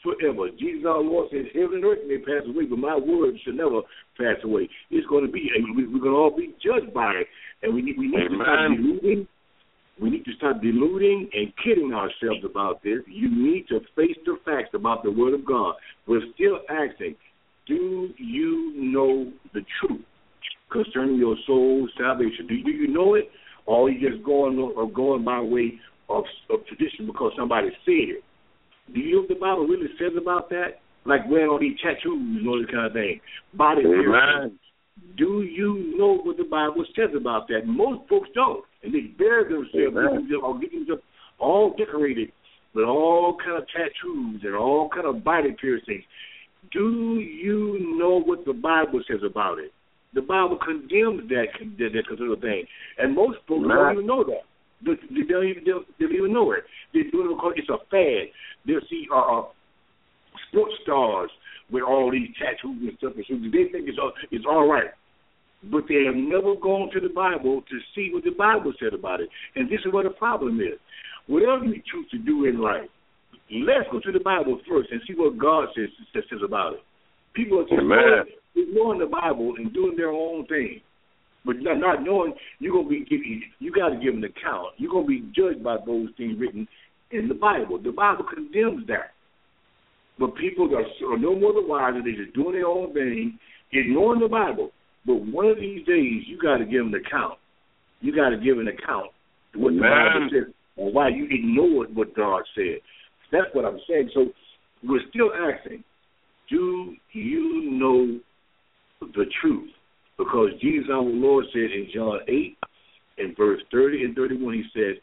forever. Jesus our Lord says, heaven and earth may pass away, but my word shall never pass away. It's going to be, we're going to all be judged by it. And we need to stop deluding. We need to stop deluding and kidding ourselves about this. You need to face the facts about the word of God. We're still asking, do you know the truth concerning your soul's salvation? Do you know it? Or are you just going by way of tradition because somebody said it? Do you know what the Bible really says about that? Like wearing all these tattoos and all this kind of thing. Body piercing. Do you know what the Bible says about that? Most folks don't. And they bury themselves or get themselves all decorated with all kind of tattoos and all kind of body piercings. Do you know what the Bible says about it? The Bible condemns that sort of thing. And most folks don't even know that. They don't even know it. They do it because it's a fad. They'll see sports stars with all these tattoos and stuff. And they think it's all right. But they have never gone to the Bible to see what the Bible said about it. And this is what the problem is. Whatever you choose to do in life, let's go to the Bible first and see what God says about it. People are just ignoring the Bible and doing their own thing. But not knowing you got to give an account. You're going to be judged by those things written in the Bible. The Bible condemns that. But people are no more the wiser. They're just doing their own thing, ignoring the Bible. But one of these days, you got to give an account. You got to give an account to what the Bible says or why you ignored what God said. That's what I'm saying. So we're still asking, do you know the truth? Because Jesus our Lord said in John 8, in verse 30 and 31, he said,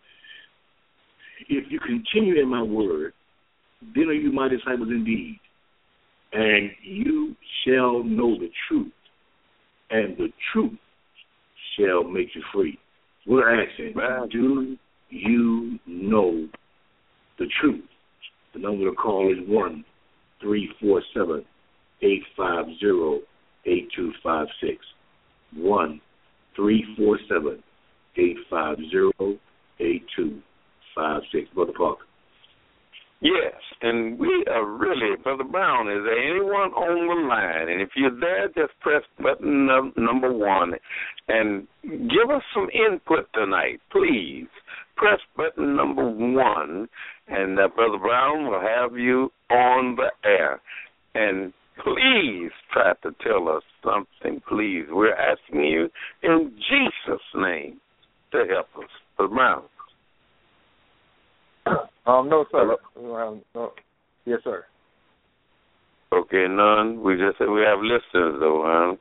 if you continue in my word, then are you my disciples indeed, and you shall know the truth, and the truth shall make you free. We're asking, do you know the truth? The number to call is 1-347-850-8256. 1-347-850-8256. Brother Parker. Yes, and we are really, Brother Brown, is there anyone on the line? And if you're there, just press button number 1 and give us some input tonight, please. Press button number 1, and Brother Brown will have you on the air. And please try to tell us something, please. We're asking you in Jesus' name to help us. Brother Brown. No, sir. No. Yes, sir. Okay, none. We just said we have listeners, though, huh?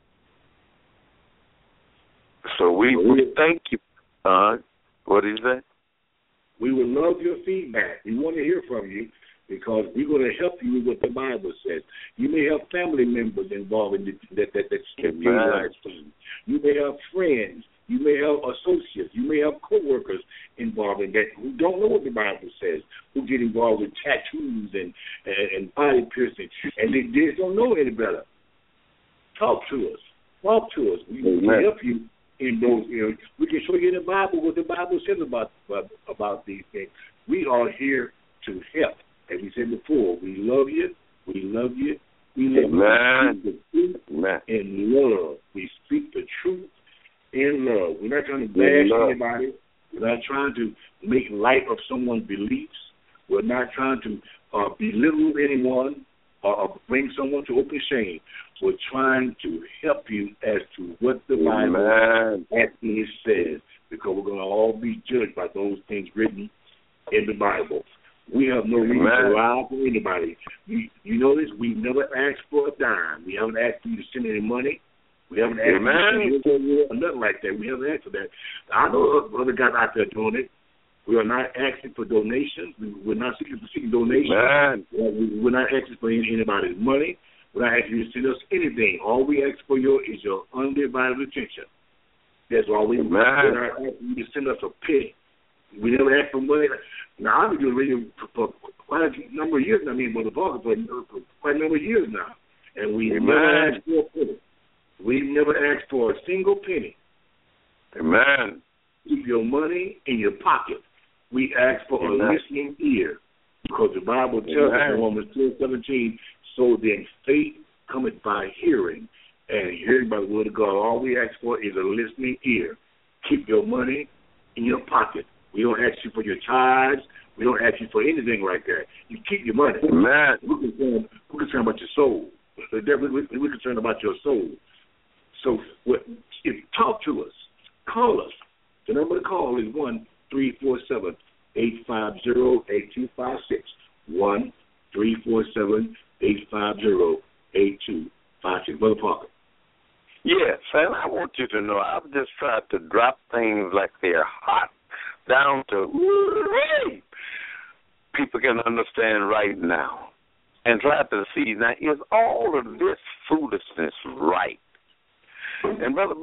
So we thank you. What did you say? We would love your feedback. We want to hear from you because we're going to help you with what the Bible says. You may have family members involved in that you may have friends. You may have associates. You may have co-workers involved in that who don't know what the Bible says, who get involved with tattoos and body piercing, and they just don't know any better. Talk to us. We can help you in those areas. We can show you in the Bible what the Bible says about these things. We are here to help. As we said before, we love you. We love you. We speak the truth in love. We speak the truth in love. We're not trying to bash anybody. We're not trying to make light of someone's beliefs. We're not trying to belittle anyone or bring someone to open shame. We're trying to help you as to what the Bible actually says, because we're going to all be judged by those things written in the Bible. We have no reason to lie to anybody. You know this? We've never asked for a dime. We haven't asked you to send any money. We haven't asked for nothing like that. We haven't asked for that. I know other guys out there doing it. We are not asking for donations. We're not seeking donations. We're not asking for anybody's money. We're not asking you to send us anything. All we ask for is your undivided attention. That's all we want. We're not asking you to send us a penny. We never asked for money. Now, I've been doing radio for quite a number of years now. I mean, Brother Parker, for quite a number of years now. And we never asked for a penny. We've never asked for a single penny. Amen. Keep your money in your pocket. We ask for a listening ear. Because the Bible tells us in Romans 2:17, so then faith cometh by hearing, and hearing by the word of God. All we ask for is a listening ear. Keep your money in your pocket. We don't ask you for your tithes. We don't ask you for anything like that. You keep your money. Amen. We're concerned about your soul. We're concerned about your soul. So if talk to us, call us. The number to call is 1-347-850-8256. 1-347-850-8256. Brother Parker. Yes, and I want you to know I've just tried to drop things like they're hot down to people can understand right now, and try to see now, is all of this foolishness right? And Brother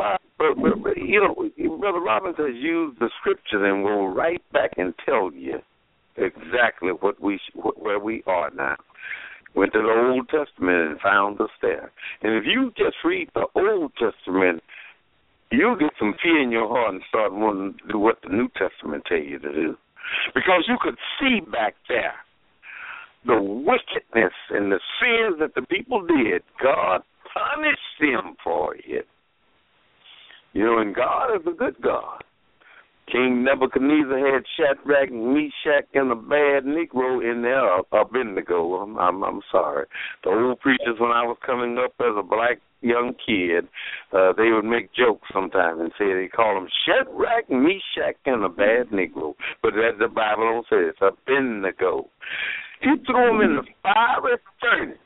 Robbins has used the scriptures and will right back and tell you exactly where we are now. Went to the Old Testament and found us there. And if you just read the Old Testament, you'll get some fear in your heart and start wanting to do what the New Testament tell you to do. Because you could see back there the wickedness and the sins that the people did. God punished them for it. You know, and God is a good God. King Nebuchadnezzar had Shadrach, Meshach, and a bad Negro in there, Abednego. I'm sorry. The old preachers, when I was coming up as a black young kid, they would make jokes sometimes and say they call them Shadrach, Meshach, and a bad Negro. But as the Bible don't say, it's Abednego. He threw them in the fiery furnace.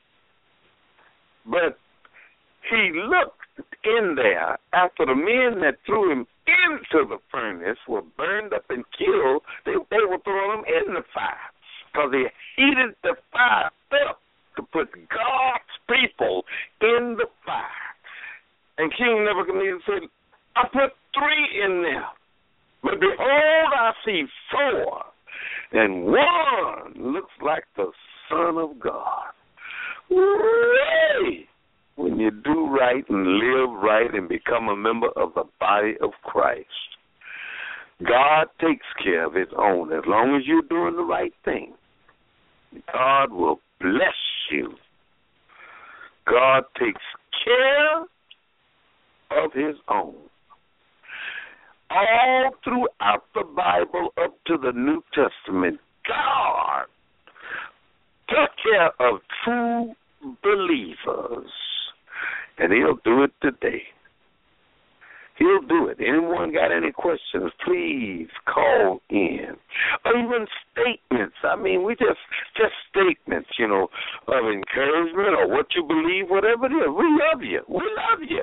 But he looked in there after the men that threw him into the furnace were burned up and killed. They were throwing him in the fire because he heated the fire up to put God's people in the fire. And King Nebuchadnezzar said, I put 3 in there, but behold, I see 4, and 1 looks like the Son of God. Hooray! When you do right and live right and become a member of the body of Christ, God takes care of his own. As long as you're doing the right thing, God will bless you. God takes care of his own. All throughout the Bible up to the New Testament, God took care of true believers. And he'll do it today. He'll do it. Anyone got any questions, please call in. Or even statements. I mean, we just statements, you know, of encouragement or what you believe, whatever it is. We love you. We love you.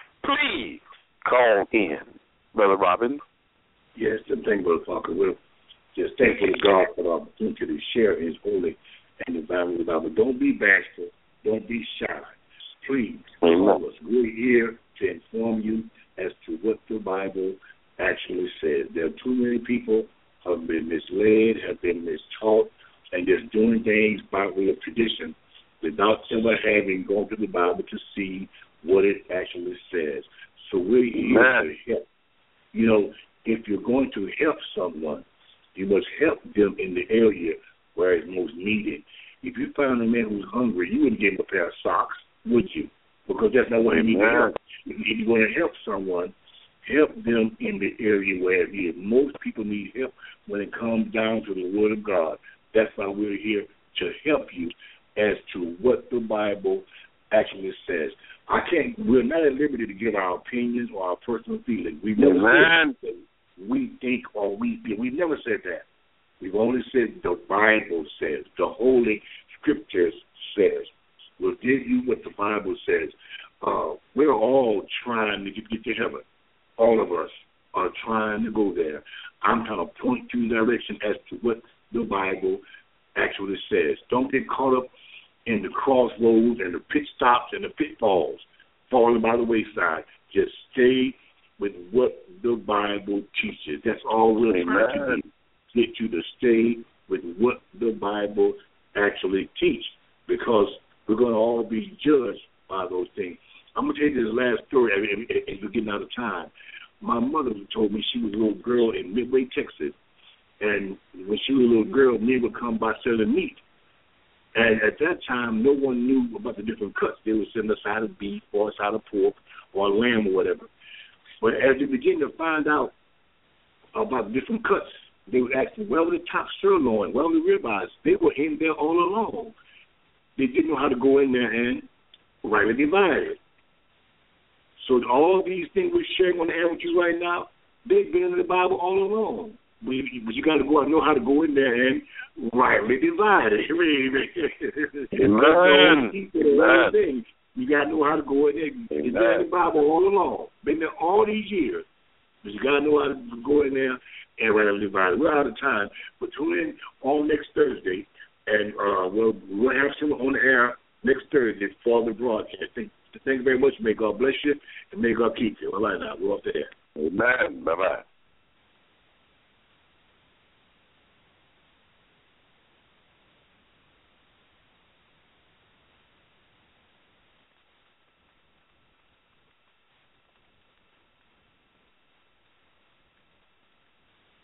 Please call in. Brother Robin. Yes, the thing, Brother Parker. We're just thankful to God for the opportunity to share his holy and the Bible. Don't be bashful. Don't be shy. Please call us. We're here to inform you as to what the Bible actually says. There are too many people who have been misled, have been mistaught, and just doing things by way of tradition without ever having gone to the Bible to see what it actually says. So we're here to help. You know, if you're going to help someone, you must help them in the area where it's most needed. If you found a man who's hungry, you wouldn't give him a pair of socks, would you? Because that's not what he needs to help. If you're going to help someone, help them in the area where it is. Most people need help when it comes down to the Word of God. That's why we're here to help you as to what the Bible actually says. We're not at liberty to give our opinions or our personal feelings. We've never said we think or we feel. We've never said that. We've only said the Bible says, the Holy Scriptures says. We'll give you what the Bible says. We're all trying to get to heaven. All of us are trying to go there. I'm trying to point you in direction as to what the Bible actually says. Don't get caught up in the crossroads and the pit stops and the pitfalls, falling by the wayside. Just stay with what the Bible teaches. That's all we're trying to do. Get you to stay with what the Bible actually teaches, because we're going to all be judged by those things. I'm going to tell you this last story as we're getting out of time. My mother told me she was a little girl in Midway, Texas, And when she was a little girl, men would come by selling meat. And at that time, no one knew about the different cuts. They would send a side of beef or a side of pork or lamb or whatever. But as they began to find out about the different cuts, they would ask them, where were the top sirloin? Where were the ribeyes? They were in there all along. They didn't know how to go in there and rightly divide it. So all these things we're sharing on the air with you right now, they've been in the Bible all along. But you got to go and know how to go in there and rightly divide it. Amen. Amen. You got to know how to go in there. It's been in the Bible all along. Been there all these years. But you got to know how to go in there and rightly divide it. We're out of time. But tune in on next Thursday, and we'll have someone on the air next Thursday for the broadcast. Thank you very much. May God bless you, and may God keep you. All right, now, we're off the air. Amen. Bye-bye.